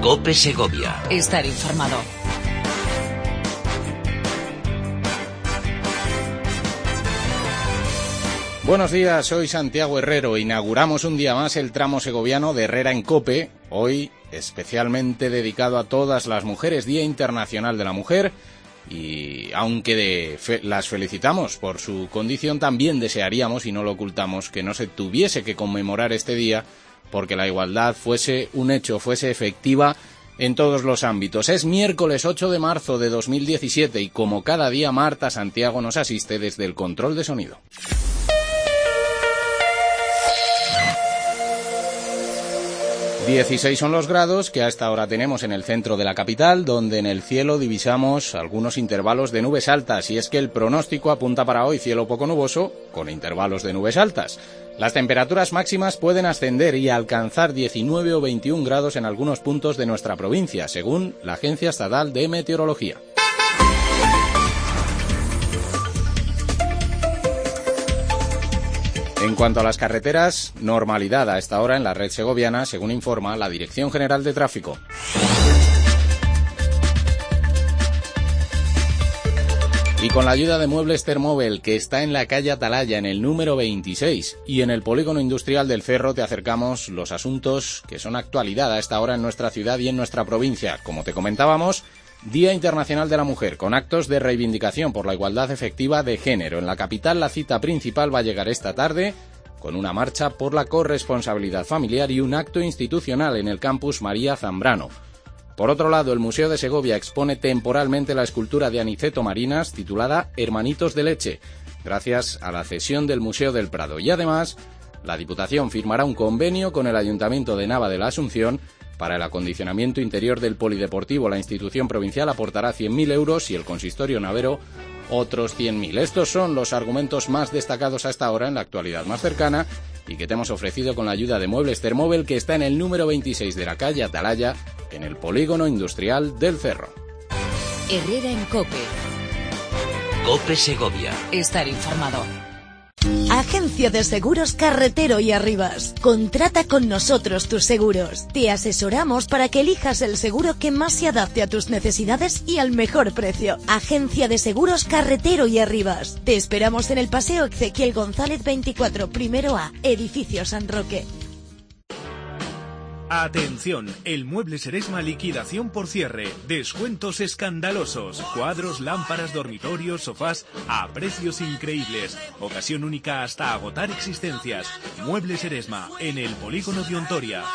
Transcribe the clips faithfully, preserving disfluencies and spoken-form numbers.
COPE Segovia. Estar informado. Buenos días, soy Santiago Herrero. Inauguramos un día más el tramo segoviano de Herrera en COPE, hoy especialmente dedicado a todas las mujeres, Día Internacional de la Mujer, y aunque de fe- las felicitamos por su condición, también desearíamos, y no lo ocultamos, que no se tuviese que conmemorar este día porque la igualdad fuese un hecho, fuese efectiva en todos los ámbitos. Es miércoles ocho de marzo de dos mil diecisiete y como cada día Marta Santiago nos asiste desde el control de sonido. dieciséis son los grados que a esta hora tenemos en el centro de la capital, donde en el cielo divisamos algunos intervalos de nubes altas, y es que el pronóstico apunta para hoy cielo poco nuboso, con intervalos de nubes altas. Las temperaturas máximas pueden ascender y alcanzar diecinueve o veintiún grados en algunos puntos de nuestra provincia, según la Agencia Estatal de Meteorología. En cuanto a las carreteras, normalidad a esta hora en la red segoviana, según informa la Dirección General de Tráfico. Y con la ayuda de Muebles Thermobel, que está en la calle Atalaya, en el número veintiséis, y en el Polígono Industrial del Cerro, te acercamos los asuntos que son actualidad a esta hora en nuestra ciudad y en nuestra provincia. Como te comentábamos, Día Internacional de la Mujer, con actos de reivindicación por la igualdad efectiva de género. En la capital, la cita principal va a llegar esta tarde con una marcha por la corresponsabilidad familiar y un acto institucional en el campus María Zambrano. Por otro lado, el Museo de Segovia expone temporalmente la escultura de Aniceto Marinas titulada Hermanitos de Leche, gracias a la cesión del Museo del Prado. Y además, la Diputación firmará un convenio con el Ayuntamiento de Nava de la Asunción para el acondicionamiento interior del polideportivo. La institución provincial aportará cien mil euros y el consistorio navero otros cien mil. Estos son los argumentos más destacados hasta ahora en la actualidad más cercana y que te hemos ofrecido con la ayuda de Muebles Thermobel, que está en el número veintiséis de la calle Atalaya, en el Polígono Industrial del Cerro. Herrera en COPE. COPE Segovia. Estar informado. Agencia de Seguros Carretero y Arribas. Contrata con nosotros tus seguros. Te asesoramos para que elijas el seguro que más se adapte a tus necesidades y al mejor precio. Agencia de Seguros Carretero y Arribas. Te esperamos en el Paseo Ezequiel González veinticuatro, primero A, Edificio San Roque. Atención, el Mueble Seresma liquidación por cierre, descuentos escandalosos, cuadros, lámparas, dormitorios, sofás a precios increíbles, ocasión única hasta agotar existencias. Mueble Seresma, en el Polígono de Ontoria.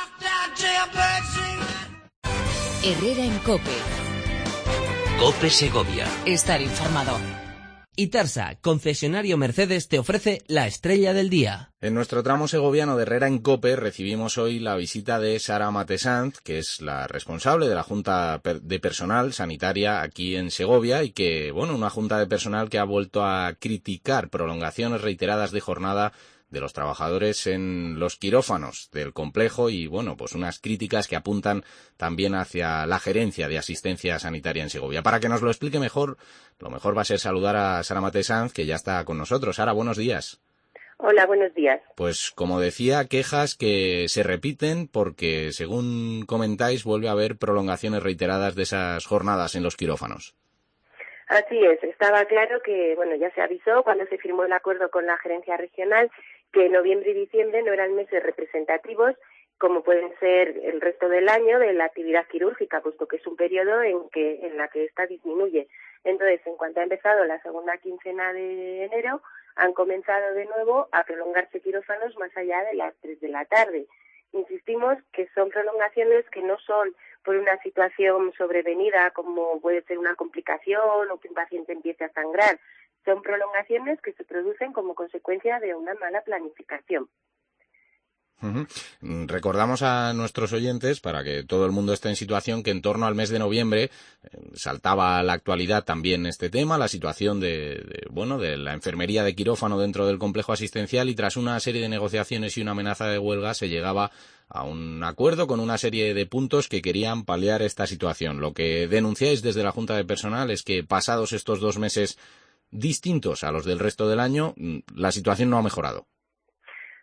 Herrera en COPE. COPE Segovia. Estar informado. Itarsa, concesionario Mercedes, te ofrece la estrella del día. En nuestro tramo segoviano de Herrera en COPE recibimos hoy la visita de Sara Matesanz, que es la responsable de la Junta de Personal Sanitaria aquí en Segovia, y que, bueno, una Junta de Personal que ha vuelto a criticar prolongaciones reiteradas de jornada de los trabajadores en los quirófanos del complejo y, bueno, pues unas críticas que apuntan también hacia la gerencia de asistencia sanitaria en Segovia. Para que nos lo explique mejor, lo mejor va a ser saludar a Sara Matesanz, que ya está con nosotros. Sara, buenos días. Hola, buenos días. Pues, como decía, quejas que se repiten porque, según comentáis, vuelve a haber prolongaciones reiteradas de esas jornadas en los quirófanos. Así es, estaba claro que, bueno, ya se avisó cuando se firmó el acuerdo con la gerencia regional que noviembre y diciembre no eran meses representativos, como pueden ser el resto del año de la actividad quirúrgica, puesto que es un periodo en que en la que esta disminuye. Entonces, en cuanto ha empezado la segunda quincena de enero, han comenzado de nuevo a prolongarse quirófanos más allá de las tres de la tarde. Insistimos que son prolongaciones que no son por una situación sobrevenida, como puede ser una complicación o que un paciente empiece a sangrar. Son prolongaciones que se producen como consecuencia de una mala planificación. Uh-huh. Recordamos a nuestros oyentes, para que todo el mundo esté en situación, que en torno al mes de noviembre eh, saltaba a la actualidad también este tema, la situación de, de, bueno, de la enfermería de quirófano dentro del complejo asistencial, y tras una serie de negociaciones y una amenaza de huelga se llegaba a un acuerdo con una serie de puntos que querían paliar esta situación. Lo que denunciáis desde la Junta de Personal es que pasados estos dos meses distintos a los del resto del año, la situación no ha mejorado.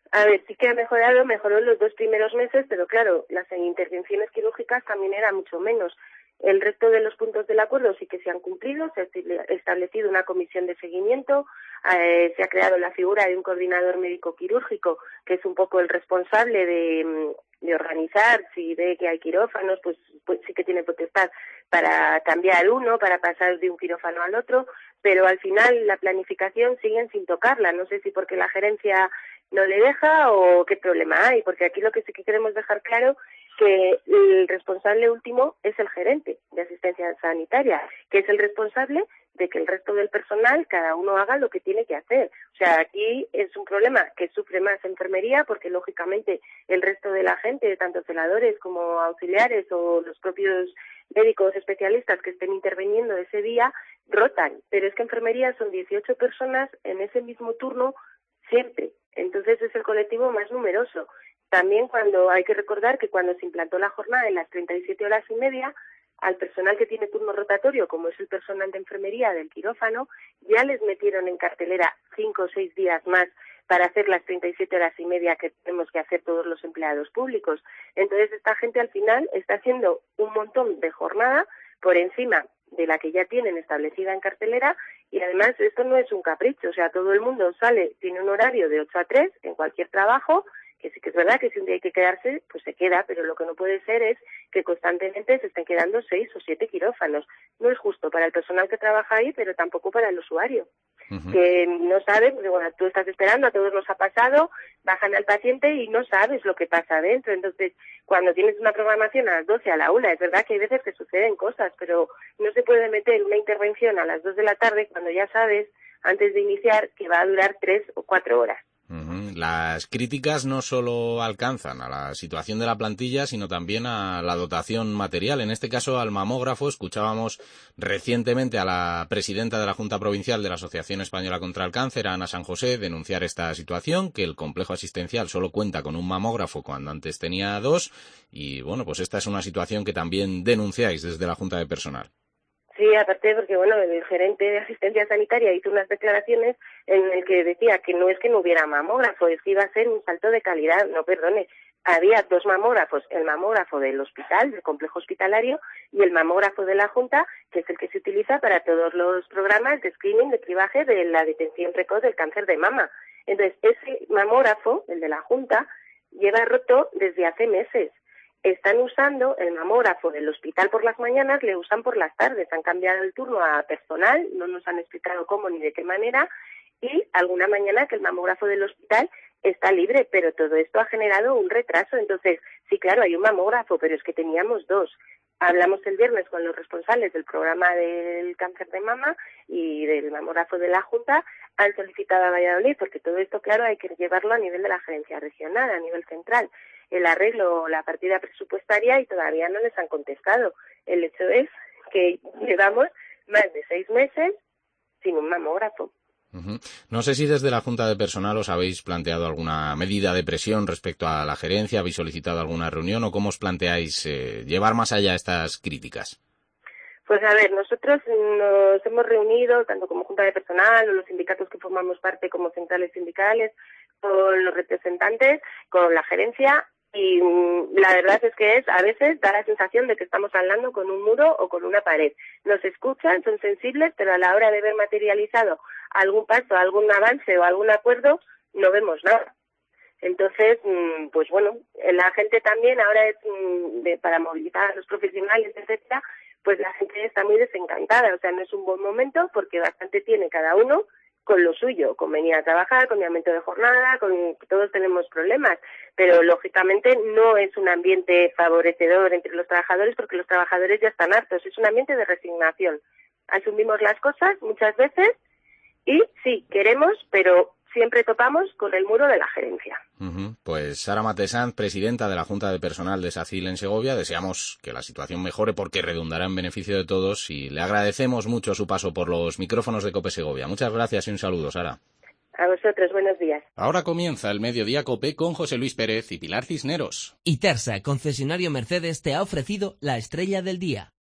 A ver, sí que ha mejorado, mejoró en los dos primeros meses, pero claro, las intervenciones quirúrgicas también eran mucho menos. El resto de los puntos del acuerdo sí que se han cumplido, se ha establecido una comisión de seguimiento, eh, se ha creado la figura de un coordinador médico quirúrgico, que es un poco el responsable de, de organizar, si ve que hay quirófanos, pues, pues sí que tiene potestad para cambiar uno, para pasar de un quirófano al otro, pero al final la planificación siguen sin tocarla, no sé si porque la gerencia no le deja o qué problema hay, porque aquí lo que sí que queremos dejar claro que el responsable último es el gerente de asistencia sanitaria, que es el responsable de que el resto del personal, cada uno haga lo que tiene que hacer. O sea, aquí es un problema que sufre más enfermería porque, lógicamente, el resto de la gente, tanto celadores como auxiliares o los propios médicos especialistas que estén interviniendo ese día, rotan. Pero es que enfermería son dieciocho personas en ese mismo turno siempre. Entonces es el colectivo más numeroso. También cuando hay que recordar que cuando se implantó la jornada en las treinta y siete horas y media, al personal que tiene turno rotatorio, como es el personal de enfermería del quirófano, ya les metieron en cartelera cinco o seis días más para hacer las treinta y siete horas y media que tenemos que hacer todos los empleados públicos. Entonces esta gente al final está haciendo un montón de jornada por encima de la que ya tienen establecida en cartelera, y además esto no es un capricho, o sea, todo el mundo sale, tiene un horario de ocho a tres en cualquier trabajo, que sí que es verdad que si un día hay que quedarse, pues se queda, pero lo que no puede ser es que constantemente se estén quedando seis o siete quirófanos. No es justo para el personal que trabaja ahí, pero tampoco para el usuario, uh-huh. que no sabe, porque bueno, tú estás esperando, a todos nos ha pasado, bajan al paciente y no sabes lo que pasa adentro. Entonces, cuando tienes una programación a las doce, a la una, es verdad que hay veces que suceden cosas, pero no se puede meter una intervención a las dos de la tarde cuando ya sabes, antes de iniciar, que va a durar tres o cuatro horas. Uh-huh. Las críticas no solo alcanzan a la situación de la plantilla, sino también a la dotación material. En este caso, al mamógrafo. Escuchábamos recientemente a la presidenta de la Junta Provincial de la Asociación Española contra el Cáncer, Ana San José, denunciar esta situación, que el complejo asistencial solo cuenta con un mamógrafo cuando antes tenía dos. Y bueno, pues esta es una situación que también denunciáis desde la Junta de Personal. Sí, aparte porque, bueno, el gerente de asistencia sanitaria hizo unas declaraciones en el que decía que no es que no hubiera mamógrafo, es que iba a ser un salto de calidad. No, perdone, había dos mamógrafos, el mamógrafo del hospital, del complejo hospitalario, y el mamógrafo de la Junta, que es el que se utiliza para todos los programas de screening, de cribaje de la detención precoz del cáncer de mama. Entonces, ese mamógrafo, el de la Junta, lleva roto desde hace meses. Están usando el mamógrafo del hospital por las mañanas, le usan por las tardes, han cambiado el turno a personal, no nos han explicado cómo ni de qué manera, y alguna mañana que el mamógrafo del hospital está libre, pero todo esto ha generado un retraso. Entonces, sí, claro, hay un mamógrafo, pero es que teníamos dos. Hablamos el viernes con los responsables del programa del cáncer de mama y del mamógrafo de la Junta, han solicitado a Valladolid, porque todo esto, claro, hay que llevarlo a nivel de la gerencia regional, a nivel central, el arreglo o la partida presupuestaria, y todavía no les han contestado. El hecho es que llevamos más de seis meses sin un mamógrafo. Uh-huh. No sé si desde la Junta de Personal os habéis planteado alguna medida de presión respecto a la gerencia, habéis solicitado alguna reunión o cómo os planteáis eh, llevar más allá estas críticas. Pues a ver, nosotros nos hemos reunido, tanto como Junta de Personal o los sindicatos que formamos parte como centrales sindicales, con los representantes, con la gerencia, y la verdad es que es, a veces da la sensación de que estamos hablando con un muro o con una pared. Nos escuchan, son sensibles, pero a la hora de ver materializado algún paso, algún avance o algún acuerdo, no vemos nada. Entonces, pues bueno, la gente también ahora es de, para movilizar a los profesionales, etcétera, pues la gente está muy desencantada. O sea, no es un buen momento porque bastante tiene cada uno con lo suyo, con venir a trabajar, con mi aumento de jornada, con todos tenemos problemas, pero lógicamente no es un ambiente favorecedor entre los trabajadores porque los trabajadores ya están hartos, es un ambiente de resignación. Asumimos las cosas muchas veces y sí, queremos, pero siempre topamos con el muro de la gerencia. Uh-huh. Pues Sara Matesanz, presidenta de la Junta de Personal de SACIL en Segovia, deseamos que la situación mejore porque redundará en beneficio de todos y le agradecemos mucho su paso por los micrófonos de COPE Segovia. Muchas gracias y un saludo, Sara. A vosotros, buenos días. Ahora comienza el Mediodía COPE con José Luis Pérez y Pilar Cisneros. Itersa, concesionario Mercedes, te ha ofrecido la estrella del día.